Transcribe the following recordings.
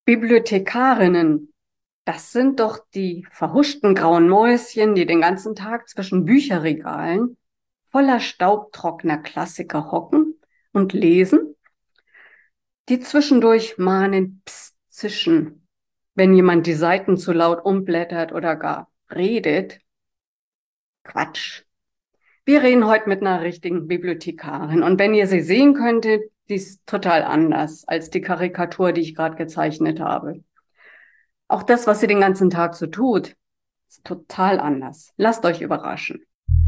Bibliothekarinnen, das sind doch die verhuschten grauen Mäuschen, die den ganzen Tag zwischen Bücherregalen voller staubtrockener Klassiker hocken und lesen, die zwischendurch mahnend Psst zischen, wenn jemand die Seiten zu laut umblättert oder gar redet. Quatsch. Wir reden heute mit einer richtigen Bibliothekarin und wenn ihr sie sehen könntet, die ist total anders als die Karikatur, die ich gerade gezeichnet habe. Auch das, was sie den ganzen Tag so tut, ist total anders. Lasst euch überraschen.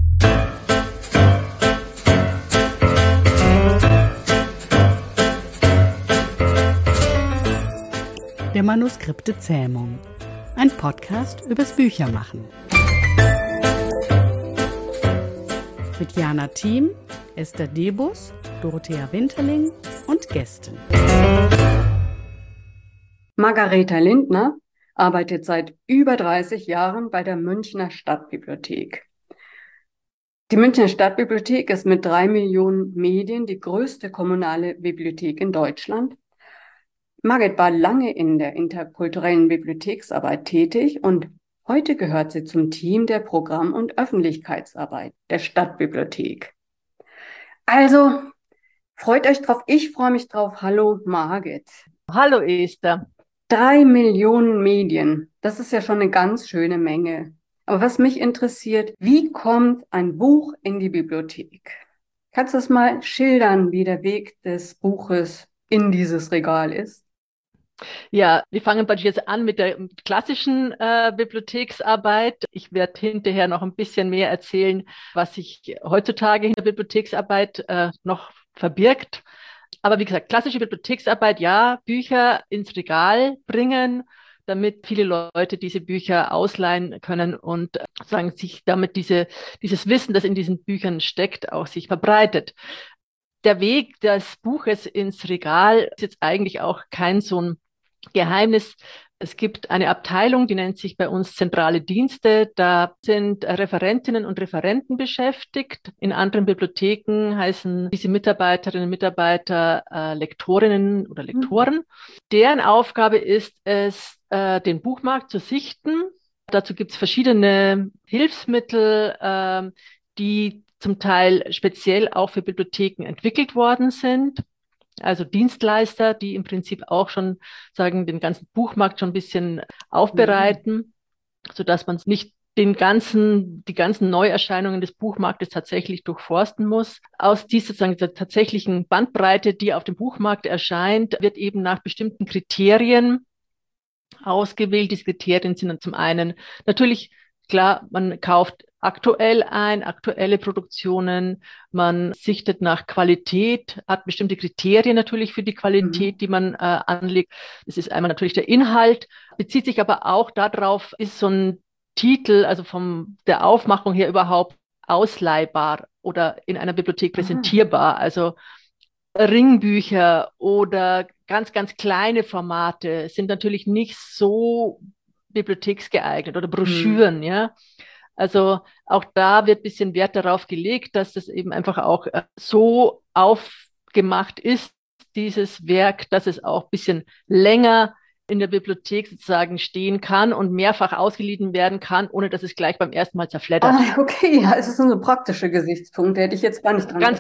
Der Manuskripte Zähmung. Ein Podcast übers Büchermachen. Mit Jana Thiem, Esther Debus, Dorothea Winterling und Gästen. Margareta Lindner arbeitet seit über 30 Jahren bei der Münchner Stadtbibliothek. Die Münchner Stadtbibliothek ist mit 3 Millionen Medien die größte kommunale Bibliothek in Deutschland. Margit war lange in der interkulturellen Bibliotheksarbeit tätig und heute gehört sie zum Team der Programm- und Öffentlichkeitsarbeit der Stadtbibliothek. Also, freut euch drauf, ich freue mich drauf. Hallo Margit. Hallo Esther. 3 Millionen Medien, das ist ja schon eine ganz schöne Menge. Aber was mich interessiert, wie kommt ein Buch in die Bibliothek? Kannst du das mal schildern, wie der Weg des Buches in dieses Regal ist? Ja, wir fangen praktisch jetzt an mit der klassischen Bibliotheksarbeit. Ich werde hinterher noch ein bisschen mehr erzählen, was sich heutzutage in der Bibliotheksarbeit noch verbirgt. Aber wie gesagt, klassische Bibliotheksarbeit, ja, Bücher ins Regal bringen, damit viele Leute diese Bücher ausleihen können und sagen, sich damit dieses Wissen, das in diesen Büchern steckt, auch sich verbreitet. Der Weg des Buches ins Regal ist jetzt eigentlich auch kein so ein Geheimnis. Es gibt eine Abteilung, die nennt sich bei uns zentrale Dienste. Da sind Referentinnen und Referenten beschäftigt. In anderen Bibliotheken heißen diese Mitarbeiterinnen und Mitarbeiter Lektorinnen oder Lektoren. Deren Aufgabe ist es, den Buchmarkt zu sichten. Dazu gibt es verschiedene Hilfsmittel, die zum Teil speziell auch für Bibliotheken entwickelt worden sind. Also Dienstleister, die im Prinzip auch schon sagen, den ganzen Buchmarkt schon ein bisschen aufbereiten, sodass man nicht die ganzen Neuerscheinungen des Buchmarktes tatsächlich durchforsten muss. Aus dieser, sozusagen, der tatsächlichen Bandbreite, die auf dem Buchmarkt erscheint, wird eben nach bestimmten Kriterien ausgewählt. Diese Kriterien sind dann zum einen natürlich, klar, man kauft aktuell ein, aktuelle Produktionen, man sichtet nach Qualität, hat bestimmte Kriterien natürlich für die Qualität, die man anlegt. Das ist einmal natürlich der Inhalt, bezieht sich aber auch darauf, ist so ein Titel, also von der Aufmachung her überhaupt ausleihbar oder in einer Bibliothek präsentierbar. Also Ringbücher oder ganz, ganz kleine Formate sind natürlich nicht so bibliotheksgeeignet oder Broschüren, ja. Also auch da wird ein bisschen Wert darauf gelegt, dass das eben einfach auch so aufgemacht ist, dieses Werk, dass es auch ein bisschen länger in der Bibliothek sozusagen stehen kann und mehrfach ausgeliehen werden kann, ohne dass es gleich beim ersten Mal zerfleddert. Ah, okay, ja, es ist so ein praktischer Gesichtspunkt, da hätte ich jetzt gar nicht dran gedacht.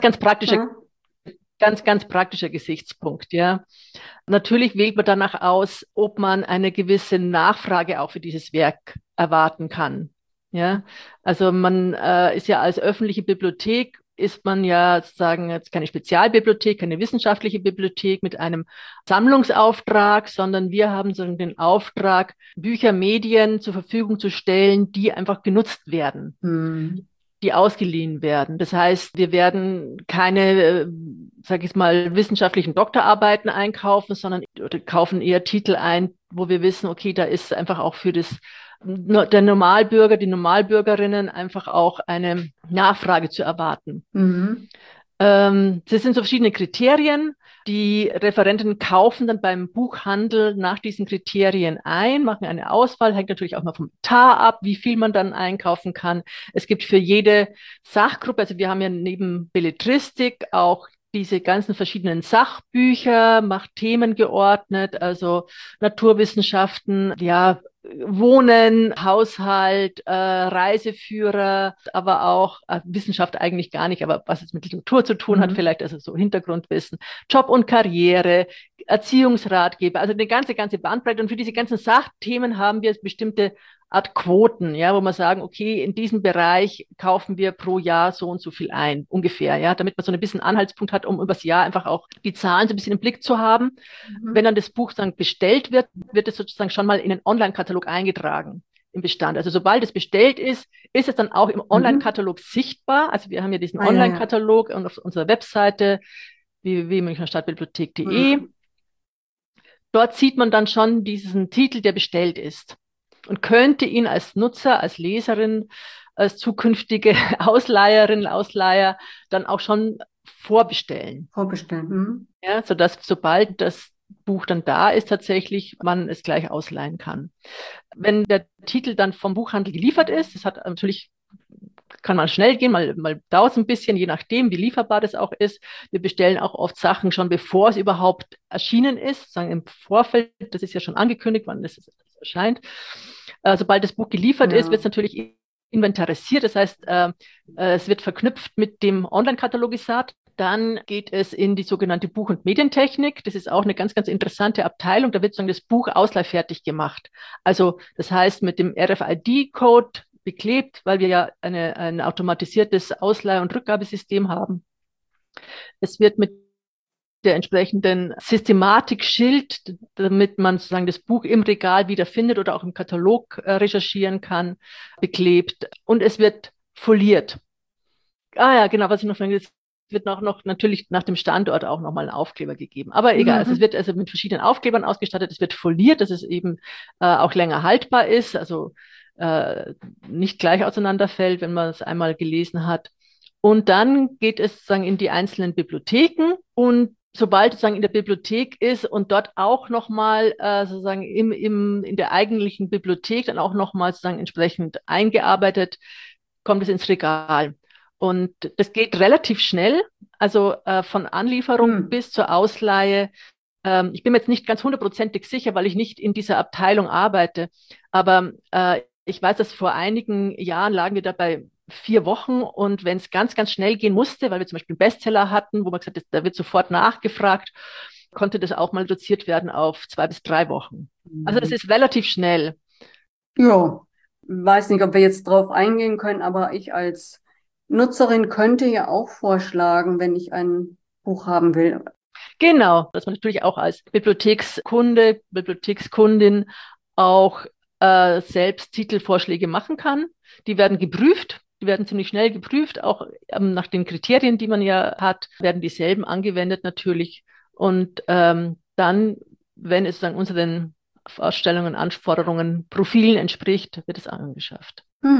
Ganz praktischer Gesichtspunkt, ja. Natürlich wählt man danach aus, ob man eine gewisse Nachfrage auch für dieses Werk erwarten kann. Ja, also man ist ja als öffentliche Bibliothek, ist man ja sozusagen jetzt keine Spezialbibliothek, keine wissenschaftliche Bibliothek mit einem Sammlungsauftrag, sondern wir haben so den Auftrag, Bücher, Medien zur Verfügung zu stellen, die einfach genutzt werden. Die ausgeliehen werden. Das heißt, wir werden keine, sage ich mal, wissenschaftlichen Doktorarbeiten einkaufen, sondern kaufen eher Titel ein, wo wir wissen, okay, da ist einfach auch für der Normalbürger, die Normalbürgerinnen einfach auch eine Nachfrage zu erwarten. Das sind so verschiedene Kriterien. Die Referenten kaufen dann beim Buchhandel nach diesen Kriterien ein, machen eine Auswahl, hängt natürlich auch mal vom Etat ab, wie viel man dann einkaufen kann. Es gibt für jede Sachgruppe, also wir haben ja neben Belletristik auch diese ganzen verschiedenen Sachbücher, macht Themen geordnet, also Naturwissenschaften, ja, Wohnen, Haushalt, Reiseführer, aber auch Wissenschaft eigentlich gar nicht, aber was es mit Literatur zu tun hat, vielleicht also so Hintergrundwissen, Job und Karriere, Erziehungsratgeber, also eine ganze Bandbreite. Und für diese ganzen Sachthemen haben wir bestimmte Art Quoten, ja, wo wir sagen, okay, in diesem Bereich kaufen wir pro Jahr so und so viel ein, ungefähr, ja, damit man so ein bisschen Anhaltspunkt hat, um übers Jahr einfach auch die Zahlen so ein bisschen im Blick zu haben. Wenn dann das Buch dann bestellt wird, wird es sozusagen schon mal in den Online-Katalog eingetragen im Bestand. Also sobald es bestellt ist, ist es dann auch im Online-Katalog sichtbar. Also wir haben ja diesen Online-Katalog und auf unserer Webseite www.münchnerstadtbibliothek.de. Dort sieht man dann schon diesen Titel, der bestellt ist und könnte ihn als Nutzer, als Leserin, als zukünftige Ausleiherin, Ausleiher dann auch schon vorbestellen. Ja, sodass sobald das Buch dann da ist, tatsächlich man es gleich ausleihen kann. Wenn der Titel dann vom Buchhandel geliefert ist, das hat natürlich, kann mal schnell gehen, mal dauert es ein bisschen, je nachdem, wie lieferbar das auch ist. Wir bestellen auch oft Sachen schon, bevor es überhaupt erschienen ist, sagen im Vorfeld, das ist ja schon angekündigt, wann das erscheint. Sobald das Buch geliefert ist, wird es natürlich inventarisiert, das heißt, es wird verknüpft mit dem Online-Katalogisat. Dann geht es in die sogenannte Buch- und Medientechnik. Das ist auch eine ganz interessante Abteilung. Da wird sozusagen das Buch ausleihfertig gemacht. Also das heißt mit dem RFID-Code beklebt, weil wir ja ein automatisiertes Ausleih- und Rückgabesystem haben. Es wird mit der entsprechenden Systematik-Schild, damit man sozusagen das Buch im Regal wiederfindet oder auch im Katalog recherchieren kann, beklebt. Und es wird foliert. Ja, genau, was ich noch sagen, es wird noch natürlich nach dem Standort auch nochmal ein Aufkleber gegeben. Aber egal, also es wird also mit verschiedenen Aufklebern ausgestattet, es wird foliert, dass es eben auch länger haltbar ist, also nicht gleich auseinanderfällt, wenn man es einmal gelesen hat. Und dann geht es sozusagen in die einzelnen Bibliotheken und sobald es sozusagen in der Bibliothek ist und dort auch nochmal sozusagen in der eigentlichen Bibliothek dann auch nochmal sozusagen entsprechend eingearbeitet, kommt es ins Regal. Und das geht relativ schnell, also von Anlieferung bis zur Ausleihe. Ich bin mir jetzt nicht ganz hundertprozentig sicher, weil ich nicht in dieser Abteilung arbeite, aber ich weiß, dass vor einigen Jahren lagen wir da bei 4 Wochen und wenn es ganz schnell gehen musste, weil wir zum Beispiel einen Bestseller hatten, wo man gesagt hat, da wird sofort nachgefragt, konnte das auch mal reduziert werden auf 2 bis 3 Wochen. Also es ist relativ schnell. Ja, weiß nicht, ob wir jetzt drauf eingehen können, aber ich als Nutzerin könnte ja auch vorschlagen, wenn ich ein Buch haben will. Genau, dass man natürlich auch als Bibliothekskunde, Bibliothekskundin auch selbst Titelvorschläge machen kann. Die werden geprüft, die werden ziemlich schnell geprüft, auch nach den Kriterien, die man ja hat, werden dieselben angewendet natürlich. Und dann, wenn es dann unseren Vorstellungen, Anforderungen, Profilen entspricht, wird es angeschafft.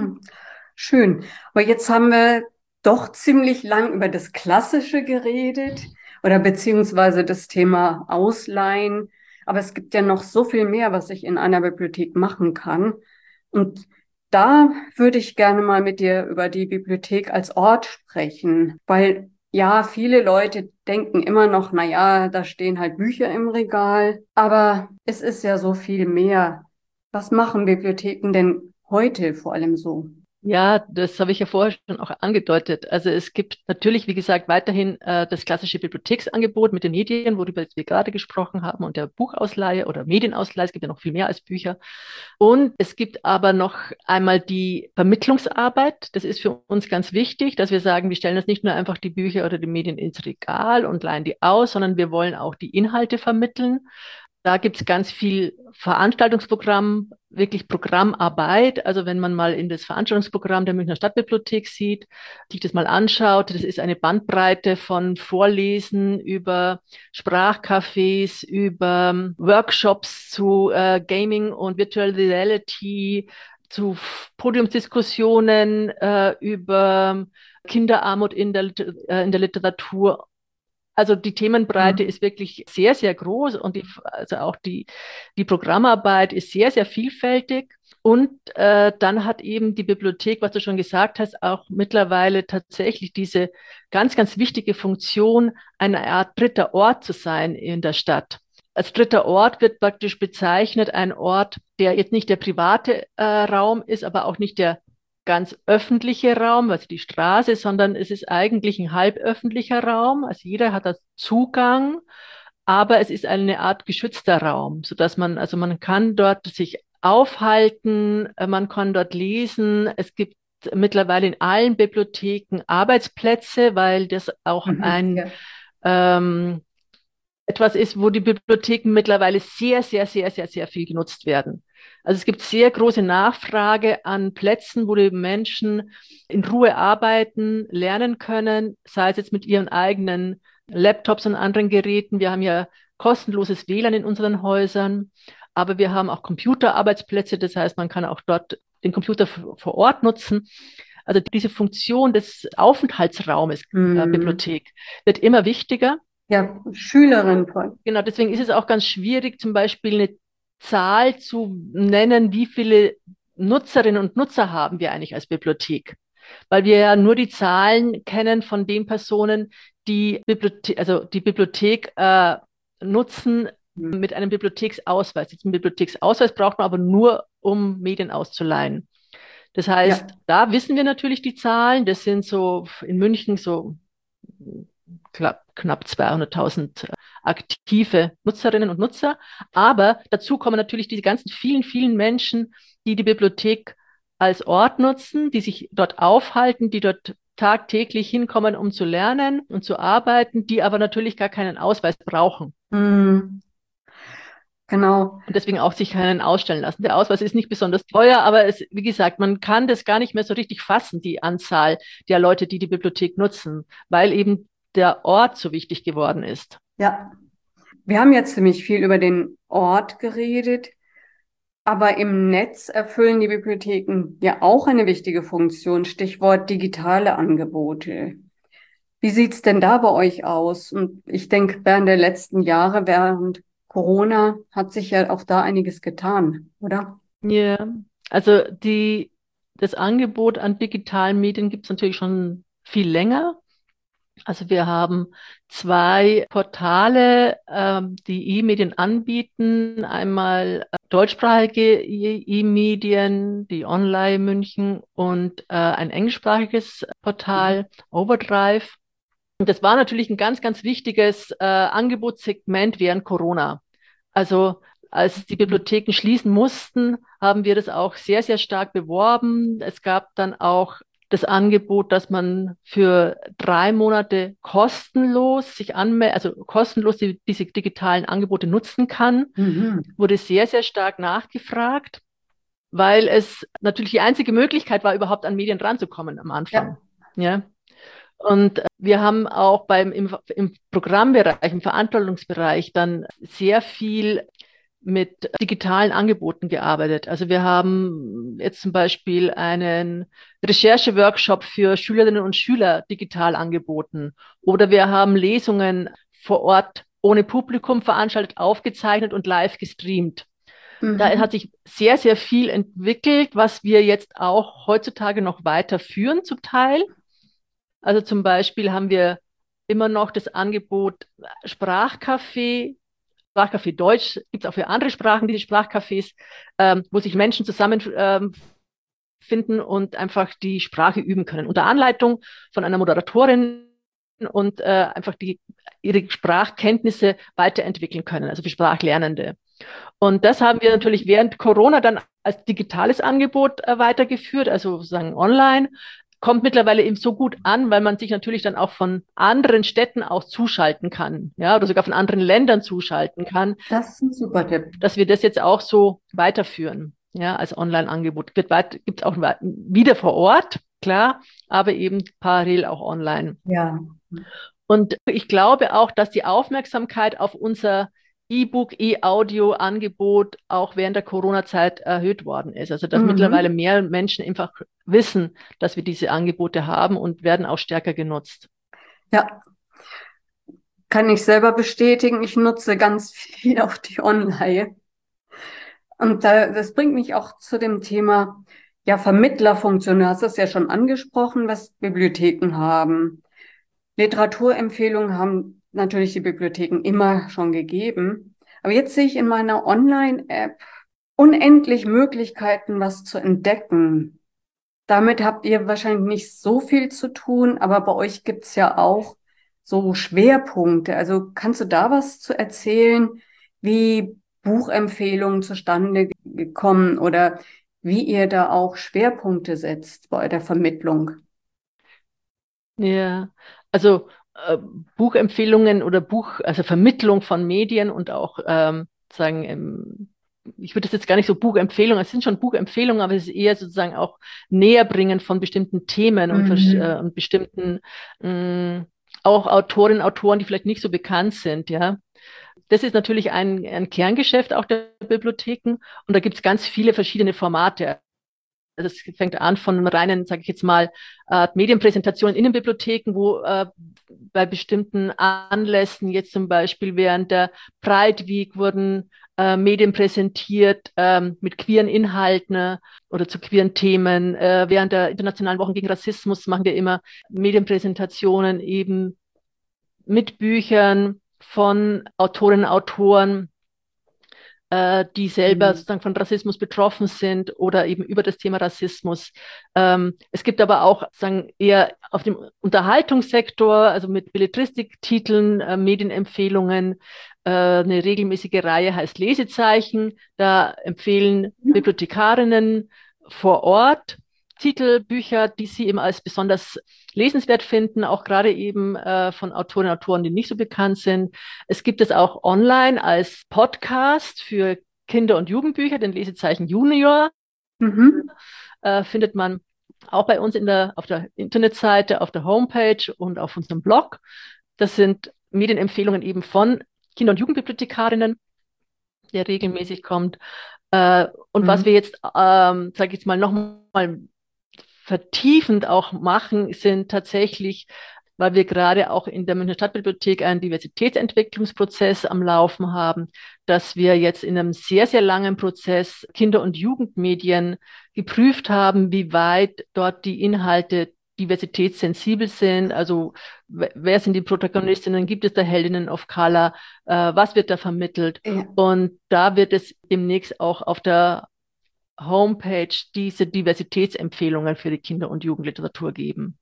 Schön. Aber jetzt haben wir doch ziemlich lang über das Klassische geredet oder beziehungsweise das Thema Ausleihen. Aber es gibt ja noch so viel mehr, was ich in einer Bibliothek machen kann. Und da würde ich gerne mal mit dir über die Bibliothek als Ort sprechen, weil ja, viele Leute denken immer noch, na ja, da stehen halt Bücher im Regal, aber es ist ja so viel mehr. Was machen Bibliotheken denn heute vor allem so? Ja, das habe ich ja vorher schon auch angedeutet. Also es gibt natürlich, wie gesagt, weiterhin das klassische Bibliotheksangebot mit den Medien, worüber wir gerade gesprochen haben, und der Buchausleihe oder Medienausleihe. Es gibt ja noch viel mehr als Bücher. Und es gibt aber noch einmal die Vermittlungsarbeit. Das ist für uns ganz wichtig, dass wir sagen, wir stellen uns nicht nur einfach die Bücher oder die Medien ins Regal und leihen die aus, sondern wir wollen auch die Inhalte vermitteln. Da gibt es ganz viel Veranstaltungsprogramm, wirklich Programmarbeit. Also wenn man mal in das Veranstaltungsprogramm der Münchner Stadtbibliothek sieht, sich das mal anschaut, das ist eine Bandbreite von Vorlesen über Sprachcafés, über Workshops zu Gaming und Virtual Reality, zu Podiumsdiskussionen über Kinderarmut in der Literatur. Also die Themenbreite ist wirklich sehr groß und also auch die Programmarbeit ist sehr vielfältig. Und dann hat eben die Bibliothek, was du schon gesagt hast, auch mittlerweile tatsächlich diese ganz, ganz wichtige Funktion, eine Art dritter Ort zu sein in der Stadt. Als dritter Ort wird praktisch bezeichnet ein Ort, der jetzt nicht der private Raum ist, aber auch nicht der ganz öffentliche Raum, also die Straße, sondern es ist eigentlich ein halböffentlicher Raum. Also jeder hat da Zugang, aber es ist eine Art geschützter Raum, sodass also man kann dort sich aufhalten, man kann dort lesen. Es gibt mittlerweile in allen Bibliotheken Arbeitsplätze, weil das auch Ja. etwas ist, wo die Bibliotheken mittlerweile sehr, sehr, sehr, sehr, sehr viel genutzt werden. Also es gibt sehr große Nachfrage an Plätzen, wo die Menschen in Ruhe arbeiten, lernen können, sei es jetzt mit ihren eigenen Laptops und anderen Geräten. Wir haben ja kostenloses WLAN in unseren Häusern, aber wir haben auch Computerarbeitsplätze. Das heißt, man kann auch dort den Computer vor Ort nutzen. Also diese Funktion des Aufenthaltsraumes, Bibliothek, wird immer wichtiger. Ja, Schülerin von. Genau, deswegen ist es auch ganz schwierig, zum Beispiel eine Zahl zu nennen, wie viele Nutzerinnen und Nutzer haben wir eigentlich als Bibliothek. Weil wir ja nur die Zahlen kennen von den Personen, die die Bibliothek nutzen mit einem Bibliotheksausweis. Jetzt einen Bibliotheksausweis braucht man aber nur, um Medien auszuleihen. Das heißt, Ja. da wissen wir natürlich die Zahlen. Das sind so in München so knapp 200.000 aktive Nutzerinnen und Nutzer. Aber dazu kommen natürlich diese ganzen vielen, vielen Menschen, die die Bibliothek als Ort nutzen, die sich dort aufhalten, die dort tagtäglich hinkommen, um zu lernen und zu arbeiten, die aber natürlich gar keinen Ausweis brauchen. Genau. Und deswegen auch sich keinen ausstellen lassen. Der Ausweis ist nicht besonders teuer, aber wie gesagt, man kann das gar nicht mehr so richtig fassen, die Anzahl der Leute, die die Bibliothek nutzen, weil eben der Ort so wichtig geworden ist. Ja. Wir haben jetzt ziemlich viel über den Ort geredet, aber im Netz erfüllen die Bibliotheken ja auch eine wichtige Funktion. Stichwort digitale Angebote. Wie sieht's denn da bei euch aus? Und ich denke, während der letzten Jahre, während Corona, hat sich ja auch da einiges getan, oder? Ja, also das Angebot an digitalen Medien gibt es natürlich schon viel länger. Also wir haben zwei Portale, die E-Medien anbieten. Einmal deutschsprachige E-Medien, die Online München und ein englischsprachiges Portal, Overdrive. Und das war natürlich ein ganz, ganz wichtiges Angebotssegment während Corona. Also als die Bibliotheken schließen mussten, haben wir das auch sehr, sehr stark beworben. Es gab dann auch das Angebot, dass man für 3 Monate kostenlos also kostenlos diese digitalen Angebote nutzen kann. Wurde sehr, sehr stark nachgefragt, weil es natürlich die einzige Möglichkeit war, überhaupt an Medien ranzukommen am Anfang. Ja. Und wir haben auch im Programmbereich, im Veranstaltungsbereich dann sehr viel mit digitalen Angeboten gearbeitet. Also wir haben jetzt zum Beispiel einen Rechercheworkshop für Schülerinnen und Schüler digital angeboten. Oder wir haben Lesungen vor Ort ohne Publikum veranstaltet, aufgezeichnet und live gestreamt. Da hat sich sehr, sehr viel entwickelt, was wir jetzt auch heutzutage noch weiterführen zum Teil. Also zum Beispiel haben wir immer noch das Angebot Sprachcafé Deutsch, gibt es auch für andere Sprachen, diese Sprachcafés, wo sich Menschen zusammenfinden und einfach die Sprache üben können. Unter Anleitung von einer Moderatorin und einfach ihre Sprachkenntnisse weiterentwickeln können, also für Sprachlernende. Und das haben wir natürlich während Corona dann als digitales Angebot weitergeführt, also sozusagen online. Kommt mittlerweile eben so gut an, weil man sich natürlich dann auch von anderen Städten aus zuschalten kann, ja, oder sogar von anderen Ländern zuschalten kann. Das ist ein super Tipp. Dass wir das jetzt auch so weiterführen, ja, als Online-Angebot. Gibt es auch wieder vor Ort, klar, aber eben parallel auch online. Ja. Und ich glaube auch, dass die Aufmerksamkeit auf unser E-Book, E-Audio-Angebot auch während der Corona-Zeit erhöht worden ist. Also dass mittlerweile mehr Menschen einfach wissen, dass wir diese Angebote haben und werden auch stärker genutzt. Ja, kann ich selber bestätigen. Ich nutze ganz viel auch die Online. Und das bringt mich auch zu dem Thema, ja, Vermittlerfunktion. Du hast es ja schon angesprochen, was Bibliotheken haben. Literaturempfehlungen haben natürlich die Bibliotheken immer schon gegeben. Aber jetzt sehe ich in meiner Online-App unendlich Möglichkeiten, was zu entdecken. Damit habt ihr wahrscheinlich nicht so viel zu tun, aber bei euch gibt's ja auch so Schwerpunkte. Also kannst du da was zu erzählen, wie Buchempfehlungen zustande gekommen oder wie ihr da auch Schwerpunkte setzt bei der Vermittlung? Ja, also Buchempfehlungen oder also Vermittlung von Medien und auch ich würde das jetzt gar nicht so Buchempfehlungen, es sind schon Buchempfehlungen, aber es ist eher sozusagen auch Näherbringen von bestimmten Themen und bestimmten auch Autorinnen, Autoren, die vielleicht nicht so bekannt sind, ja. Das ist natürlich ein Kerngeschäft auch der Bibliotheken und da gibt es ganz viele verschiedene Formate. Also es fängt an von reinen, sage ich jetzt mal, Medienpräsentationen in den Bibliotheken, wo bei bestimmten Anlässen, jetzt zum Beispiel während der Pride Week, wurden Medien präsentiert mit queeren Inhalten oder zu queeren Themen. Während der Internationalen Wochen gegen Rassismus machen wir immer Medienpräsentationen eben mit Büchern von Autorinnen und Autoren, die selber sozusagen von Rassismus betroffen sind oder eben über das Thema Rassismus. Es gibt aber auch sozusagen eher auf dem Unterhaltungssektor, also mit Belletristiktiteln, Medienempfehlungen, eine regelmäßige Reihe heißt Lesezeichen. Da empfehlen Bibliothekarinnen vor Ort Titel, Bücher, die sie eben als besonders lesenswert finden, auch gerade eben von Autorinnen und Autoren, die nicht so bekannt sind. Es gibt es auch online als Podcast für Kinder- und Jugendbücher, den Lesezeichen Junior. Findet man auch bei uns auf der Internetseite, auf der Homepage und auf unserem Blog. Das sind Medienempfehlungen eben von Kinder- und Jugendbibliothekarinnen, der regelmäßig kommt. Und was wir jetzt, sage ich jetzt mal, nochmal vertiefend auch machen, sind tatsächlich, weil wir gerade auch in der Münchner Stadtbibliothek einen Diversitätsentwicklungsprozess am Laufen haben, dass wir jetzt in einem sehr, sehr langen Prozess Kinder- und Jugendmedien geprüft haben, wie weit dort die Inhalte diversitätssensibel sind. Also wer sind die Protagonistinnen? Gibt es da Heldinnen of Color? Was wird da vermittelt? Ja. Und da wird es demnächst auch auf der Homepage diese Diversitätsempfehlungen für die Kinder- und Jugendliteratur geben.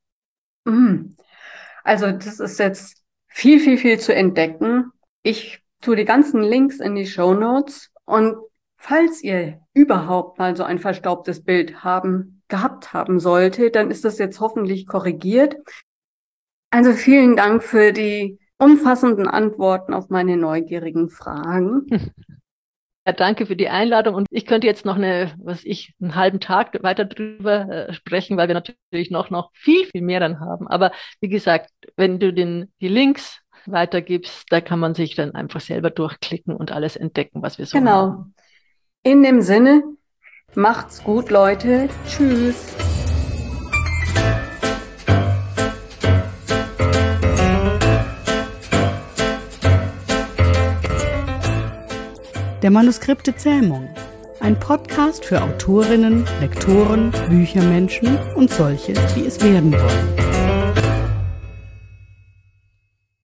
Also das ist jetzt viel, viel, viel zu entdecken. Ich tue die ganzen Links in die Shownotes und falls ihr überhaupt mal so ein verstaubtes Bild gehabt haben sollte, dann ist das jetzt hoffentlich korrigiert. Also vielen Dank für die umfassenden Antworten auf meine neugierigen Fragen. Ja, danke für die Einladung und ich könnte jetzt noch einen halben Tag weiter drüber sprechen, weil wir natürlich noch viel, viel mehr dann haben. Aber wie gesagt, wenn du die Links weitergibst, da kann man sich dann einfach selber durchklicken und alles entdecken, was wir so haben. Genau. In dem Sinne, macht's gut, Leute. Tschüss. Der Manuskripte-Zähmung. Ein Podcast für Autorinnen, Lektoren, Büchermenschen und solche, die es werden wollen.